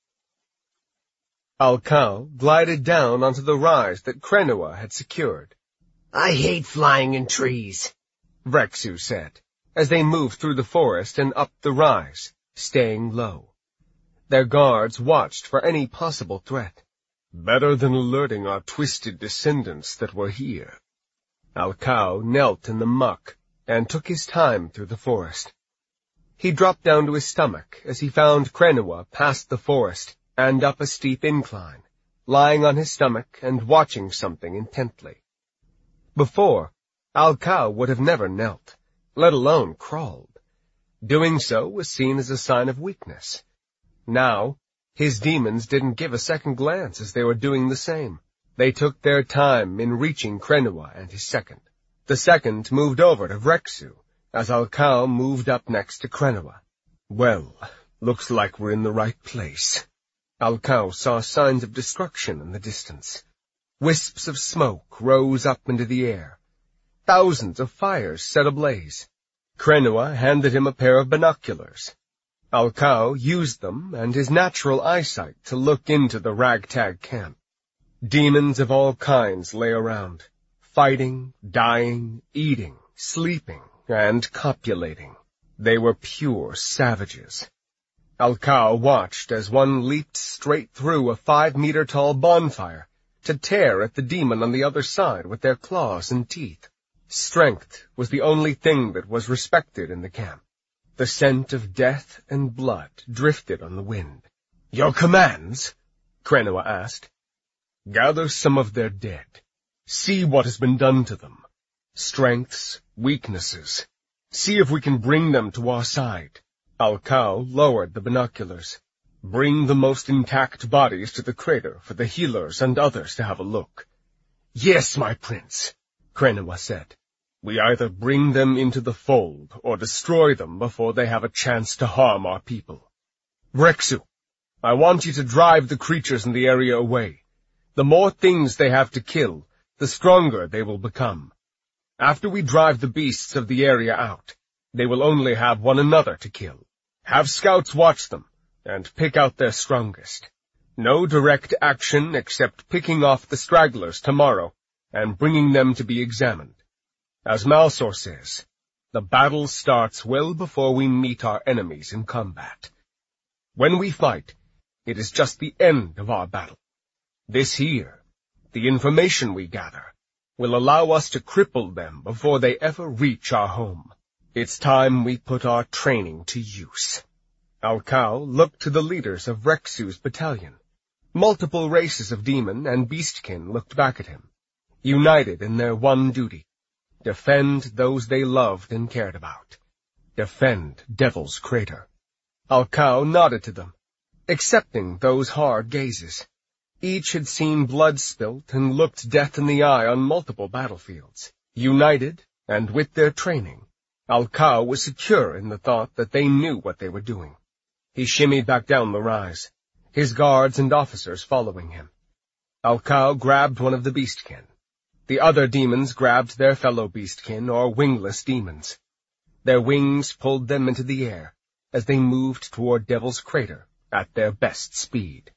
Alkal glided down onto the rise that Krenua had secured. I hate flying in trees, Vrexu said, as they moved through the forest and up the rise, staying low. Their guards watched for any possible threat. Better than alerting our twisted descendants that were here. Alkal knelt in the muck and took his time through the forest. He dropped down to his stomach as he found Krenua past the forest and up a steep incline, lying on his stomach and watching something intently. Before, Alkal would have never knelt, let alone crawled. Doing so was seen as a sign of weakness. Now, his demons didn't give a second glance as they were doing the same. They took their time in reaching Krenua and his second. The second moved over to Vrexu, as Alkao moved up next to Krenua. Well, looks like we're in the right place. Alkao saw signs of destruction in the distance. Wisps of smoke rose up into the air. Thousands of fires set ablaze. Krenua handed him a pair of binoculars. Alkao used them and his natural eyesight to look into the ragtag camp. Demons of all kinds lay around, fighting, dying, eating, sleeping, and copulating. They were pure savages. Alkao watched as one leaped straight through a 5-meter-tall bonfire to tear at the demon on the other side with their claws and teeth. Strength was the only thing that was respected in the camp. The scent of death and blood drifted on the wind. "Your commands?" Krenua asked. "Gather some of their dead. See what has been done to them. Strengths, weaknesses. See if we can bring them to our side." Alkao lowered the binoculars. "Bring the most intact bodies to the crater for the healers and others to have a look." "Yes, my prince," Krenua said. "We either bring them into the fold or destroy them before they have a chance to harm our people. Vrexu, I want you to drive the creatures in the area away. The more things they have to kill, the stronger they will become. After we drive the beasts of the area out, they will only have one another to kill. Have scouts watch them, and pick out their strongest. No direct action except picking off the stragglers tomorrow and bringing them to be examined. As Malsor says, the battle starts well before we meet our enemies in combat. When we fight, it is just the end of our battle. This here, the information we gather, will allow us to cripple them before they ever reach our home. It's time we put our training to use." Alkao looked to the leaders of Vrexu's battalion. Multiple races of demon and beastkin looked back at him, united in their one duty: defend those they loved and cared about. Defend Devil's Crater. Alkao nodded to them, accepting those hard gazes. Each had seen blood spilt and looked death in the eye on multiple battlefields. United, and with their training, Alkao was secure in the thought that they knew what they were doing. He shimmied back down the rise, his guards and officers following him. Alkao grabbed one of the beastkin. The other demons grabbed their fellow beastkin or wingless demons. Their wings pulled them into the air as they moved toward Devil's Crater at their best speed.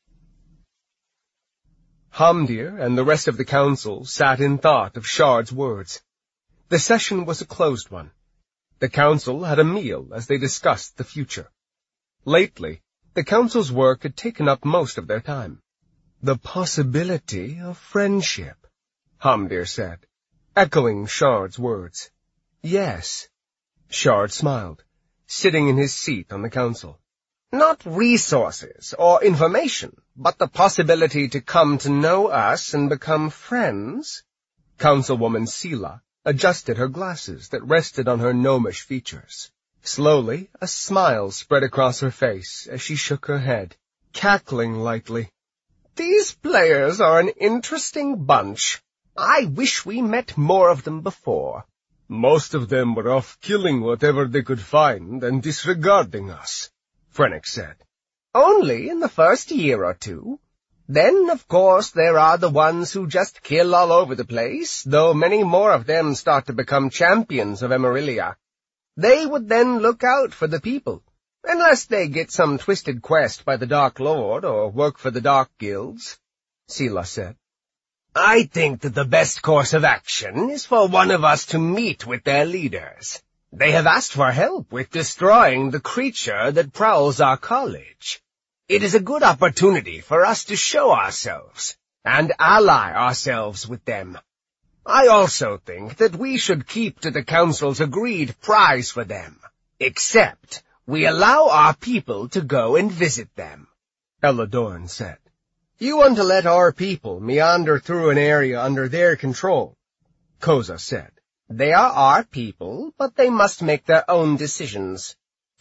Hamdir and the rest of the council sat in thought of Shard's words. The session was a closed one. The council had a meal as they discussed the future. Lately, the council's work had taken up most of their time. "The possibility of friendship," Hamdir said, echoing Shard's words. "Yes." Shard smiled, sitting in his seat on the council. "Not resources or information, but the possibility to come to know us and become friends." Councilwoman Sela adjusted her glasses that rested on her gnomish features. Slowly, a smile spread across her face as she shook her head, cackling lightly. "These players are an interesting bunch. I wish we met more of them before." "Most of them were off killing whatever they could find and disregarding us," Frennick said. "Only in the first year or two. Then, of course, there are the ones who just kill all over the place, though many more of them start to become champions of Emerilla. They would then look out for the people, unless they get some twisted quest by the Dark Lord or work for the Dark Guilds," Sela said. "I think that the best course of action is for one of us to meet with their leaders. They have asked for help with destroying the creature that prowls our college. It is a good opportunity for us to show ourselves and ally ourselves with them. I also think that we should keep to the council's agreed prize for them, except we allow our people to go and visit them," Eladorn said. "You want to let our people meander through an area under their control," Koza said. "They are our people, but they must make their own decisions.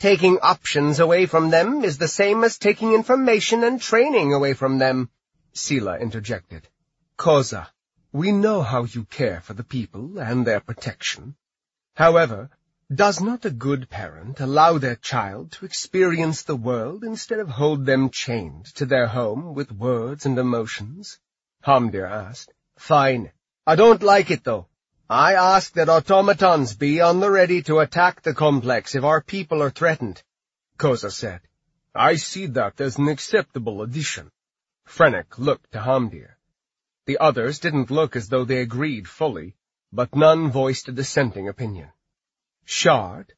Taking options away from them is the same as taking information and training away from them, Sela interjected. Koza, we know how you care for the people and their protection. However, does not a good parent allow their child to experience the world instead of hold them chained to their home with words and emotions? Hamdir asked. Fine. I don't like it, though. I ask that automatons be on the ready to attack the complex if our people are threatened, Koza said. I see that as an acceptable addition. Frennick looked to Hamdir. The others didn't look as though they agreed fully, but none voiced a dissenting opinion. Shard,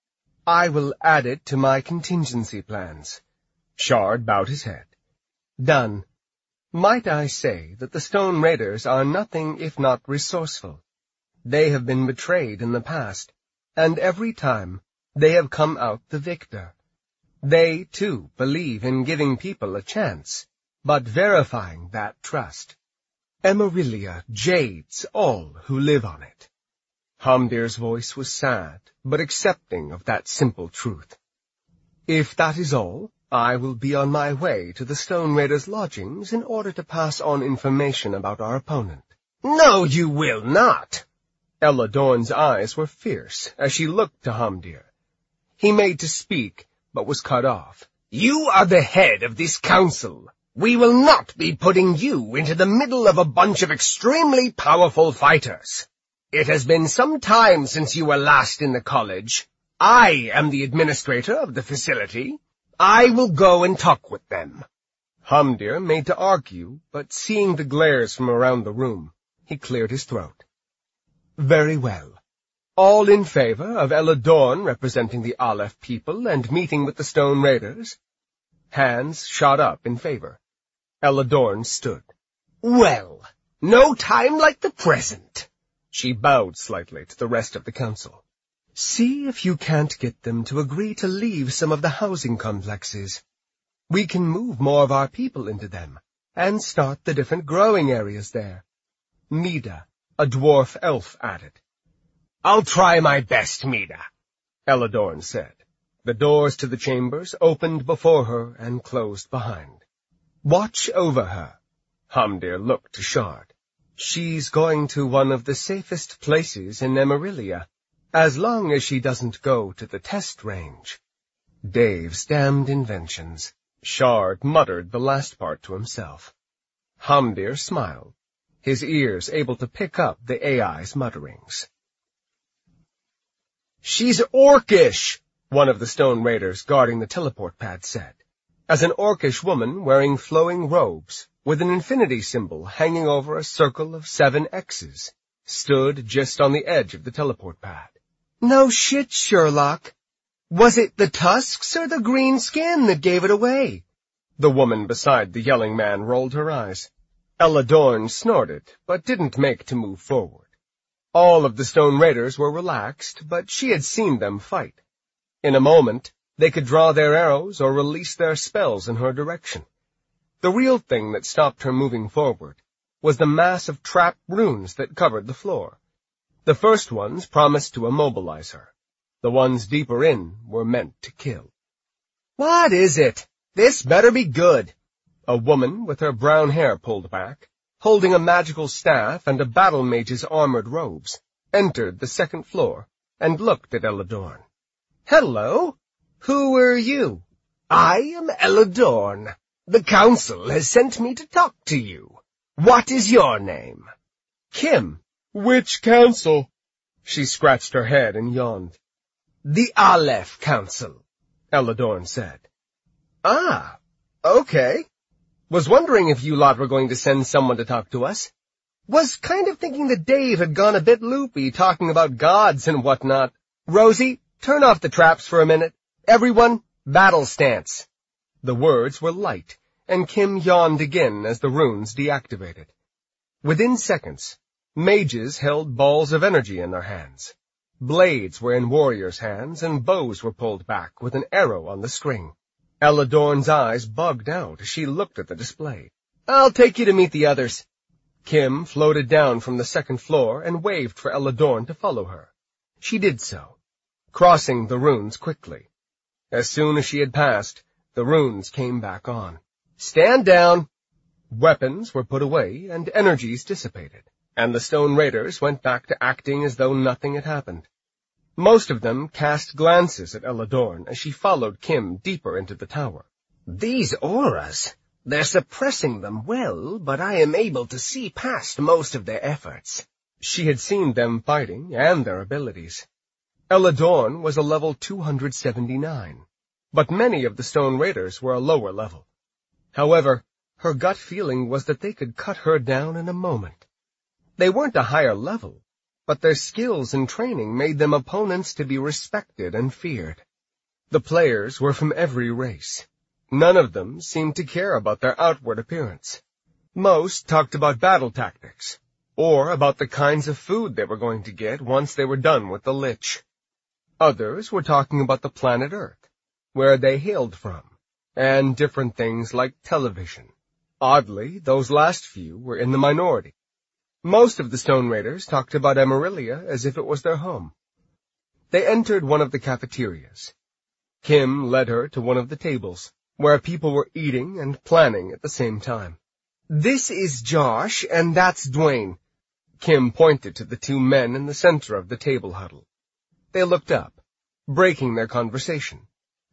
I will add it to my contingency plans. Shard bowed his head. Done. Might I say that the Stone Raiders are nothing if not resourceful. They have been betrayed in the past, and every time they have come out the victor. They, too, believe in giving people a chance, but verifying that trust. Emerilla jades all who live on it. Hamdir's voice was sad, but accepting of that simple truth. If that is all, I will be on my way to the Stone Raiders' lodgings in order to pass on information about our opponent. No, you will not! Ella Dorn's eyes were fierce as she looked to Hamdir. He made to speak, but was cut off. You are the head of this council. We will not be putting you into the middle of a bunch of extremely powerful fighters. It has been some time since you were last in the college. I am the administrator of the facility. I will go and talk with them. Hamdir made to argue, but seeing the glares from around the room, he cleared his throat. Very well. All in favor of Ella Dorn representing the Aleph people and meeting with the Stone Raiders? Hands shot up in favor. Ella Dorn stood. Well, no time like the present. She bowed slightly to the rest of the council. See if you can't get them to agree to leave some of the housing complexes. We can move more of our people into them and start the different growing areas there. Mida, a dwarf elf, added. I'll try my best, Mida, Ella Dorn said. The doors to the chambers opened before her and closed behind. Watch over her. Hamdir looked to Shard. She's going to one of the safest places in Emerilla, as long as she doesn't go to the test range. Dave's damned inventions. Shard muttered the last part to himself. Hamdir smiled, his ears able to pick up the AI's mutterings. She's Orcish, one of the Stone Raiders guarding the teleport pad said, as an Orcish woman wearing flowing robes, with an infinity symbol hanging over a circle of 7 X's, stood just on the edge of the teleport pad. No shit, Sherlock. Was it the tusks or the green skin that gave it away? The woman beside the yelling man rolled her eyes. Ella Dorn snorted, but didn't make to move forward. All of the Stone Raiders were relaxed, but she had seen them fight. In a moment, they could draw their arrows or release their spells in her direction. The real thing that stopped her moving forward was the mass of trap runes that covered the floor. The first ones promised to immobilize her. The ones deeper in were meant to kill. What is it? This better be good. A woman with her brown hair pulled back, holding a magical staff and a battle mage's armored robes, entered the second floor and looked at Ella Dorn. Hello. Who are you? I am Ella Dorn. The council has sent me to talk to you. What is your name? Kim. Which council? She scratched her head and yawned. The Aleph Council, Ella Dorn said. Ah, okay. Was wondering if you lot were going to send someone to talk to us. Was kind of thinking that Dave had gone a bit loopy talking about gods and whatnot. Rosie, turn off the traps for a minute. Everyone, battle stance. The words were light, and Kim yawned again as the runes deactivated. Within seconds, mages held balls of energy in their hands. Blades were in warriors' hands, and bows were pulled back with an arrow on the string. Ella Dorn's eyes bugged out as she looked at the display. I'll take you to meet the others. Kim floated down from the second floor and waved for Ella Dorn to follow her. She did so, crossing the runes quickly. As soon as she had passed, the runes came back on. "Stand down!" Weapons were put away, and energies dissipated, and the stone raiders went back to acting as though nothing had happened. Most of them cast glances at Eladorn as she followed Kim deeper into the tower. "These auras, they're suppressing them well, but I am able to see past most of their efforts." She had seen them fighting and their abilities. Eladorn was a level 279, but many of the stone raiders were a lower level. However, her gut feeling was that they could cut her down in a moment. They weren't a higher level, but their skills and training made them opponents to be respected and feared. The players were from every race. None of them seemed to care about their outward appearance. Most talked about battle tactics, or about the kinds of food they were going to get once they were done with the Lich. Others were talking about the planet Earth, where they hailed from, and different things like television. Oddly, those last few were in the minority. Most of the Stone Raiders talked about Emerilla as if it was their home. They entered one of the cafeterias. Kim led her to one of the tables, where people were eating and planning at the same time. "This is Josh, and that's Dwayne." Kim pointed to the two men in the center of the table huddle. They looked up, breaking their conversation.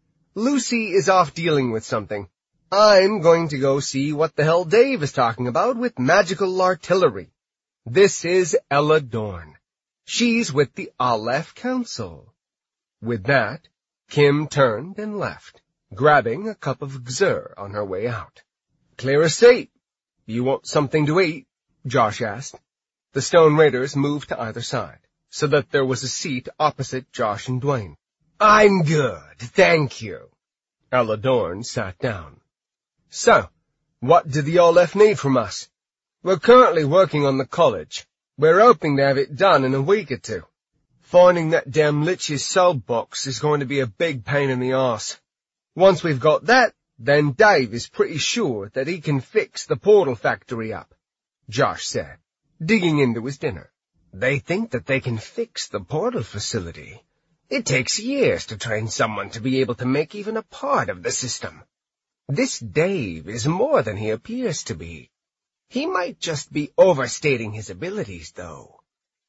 "Lucy is off dealing with something. I'm going to go see what the hell Dave is talking about with magical artillery. This is Eladorn. She's with the Aleph Council." With that, Kim turned and left, grabbing a cup of Gzur on her way out. "Clear a seat. You want something to eat?" Josh asked. The Stone Raiders moved to either side, so that there was a seat opposite Josh and Dwayne. "I'm good, thank you." Eladorn sat down. "So, what do the Aleph need from us? We're currently working on the college. We're hoping to have it done in a week or two. Finding that damn Lich's soul box is going to be a big pain in the arse. Once we've got that, then Dave is pretty sure that he can fix the portal factory up," Josh said, digging into his dinner. "They think that they can fix the portal facility. It takes years to train someone to be able to make even a part of the system. This Dave is more than he appears to be. He might just be overstating his abilities, though."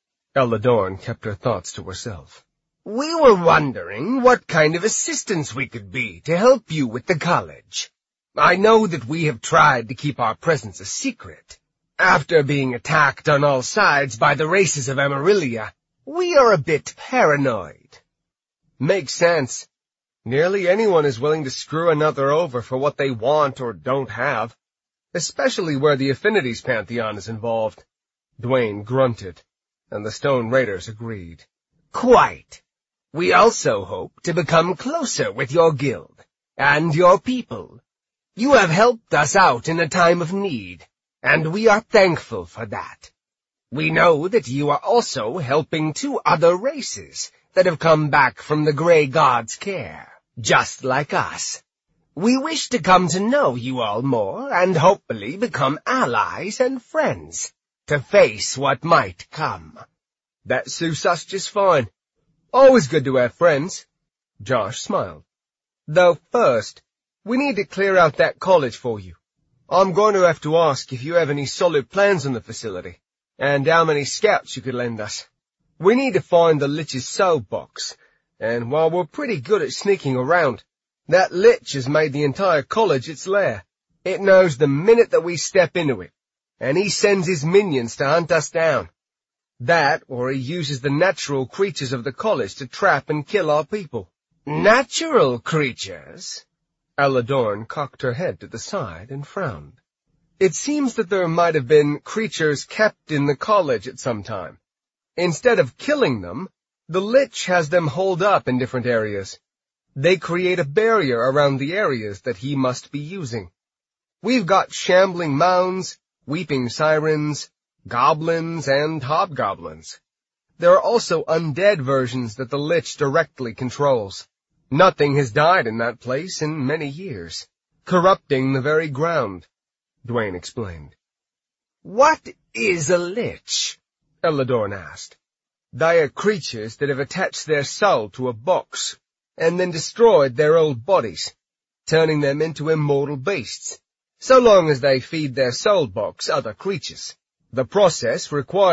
Eladorn kept her thoughts to herself. "We were wondering what kind of assistance we could be to help you with the college. I know that we have tried to keep our presence a secret. After being attacked on all sides by the races of Emerilla, we are a bit paranoid." "Makes sense. Nearly anyone is willing to screw another over for what they want or don't have, especially where the Affinities Pantheon is involved." Dwayne grunted, and the Stone Raiders agreed. "Quite. We also hope to become closer with your guild and your people. You have helped us out in a time of need, and we are thankful for that. We know that you are also helping two other races that have come back from the Grey God's care, just like us. We wish to come to know you all more and hopefully become allies and friends to face what might come." "That suits us just fine. Always good to have friends." Josh smiled. "Though first, we need to clear out that college for you. I'm going to have to ask if you have any solid plans on the facility, and how many scouts you could lend us. We need to find the Lich's soul box, and while we're pretty good at sneaking around, that Lich has made the entire college its lair. It knows the minute that we step into it, and he sends his minions to hunt us down. That, or he uses the natural creatures of the college to trap and kill our people." "Natural creatures?" Eladorn cocked her head to the side and frowned. "It seems that there might have been creatures kept in the college at some time. Instead of killing them, the Lich has them holed up in different areas. They create a barrier around the areas that he must be using. We've got shambling mounds, weeping sirens, goblins, and hobgoblins. There are also undead versions that the Lich directly controls. Nothing has died in that place in many years, corrupting the very ground," Dwayne explained. "What is a Lich?" Eladorn asked. "They are creatures that have attached their soul to a box, and then destroyed their old bodies, turning them into immortal beasts, so long as they feed their soul box other creatures. The process required